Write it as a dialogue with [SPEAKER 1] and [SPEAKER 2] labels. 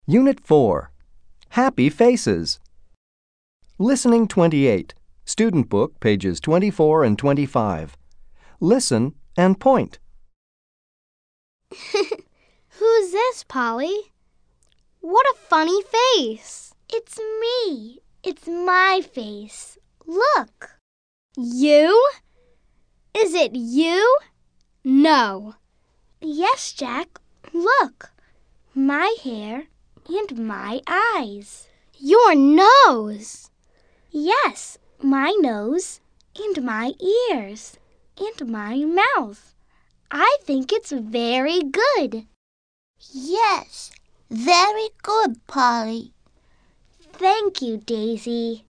[SPEAKER 1] Unit 4. Happy Faces. Listening 28. Student Book, pages 24 and 25. Listen and point.
[SPEAKER 2] Who's this, Polly? What a funny face.
[SPEAKER 3] It's me. It's my face. Look.
[SPEAKER 2] You? Is it you? No.
[SPEAKER 3] Yes, Jack. Look. My hair and my eyes.
[SPEAKER 2] Your nose.
[SPEAKER 3] Yes, my nose and my ears and my mouth. I think it's very good.
[SPEAKER 4] Yes, very good, Polly.
[SPEAKER 3] Thank you, Daisy.